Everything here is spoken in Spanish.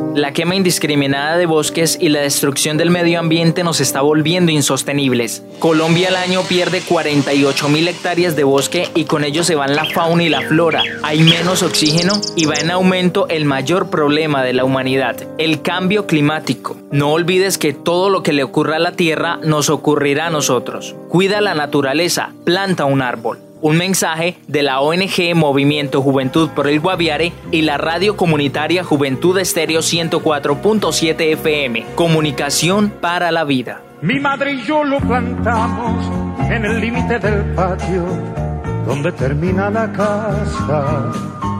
La quema indiscriminada de bosques y la destrucción del medio ambiente nos está volviendo insostenibles. Colombia al año pierde 48.000 hectáreas de bosque y con ello se van la fauna y la flora. Hay menos oxígeno y va en aumento el mayor problema de la humanidad, el cambio climático. No olvides que todo lo que le ocurra a la Tierra nos ocurrirá a nosotros. Cuida la naturaleza, planta un árbol. Un mensaje de la ONG Movimiento Juventud por el Guaviare y la radio comunitaria Juventud Estéreo 104.7 FM. Comunicación para la vida. Mi madre y yo lo plantamos en el límite del patio, donde termina la casa.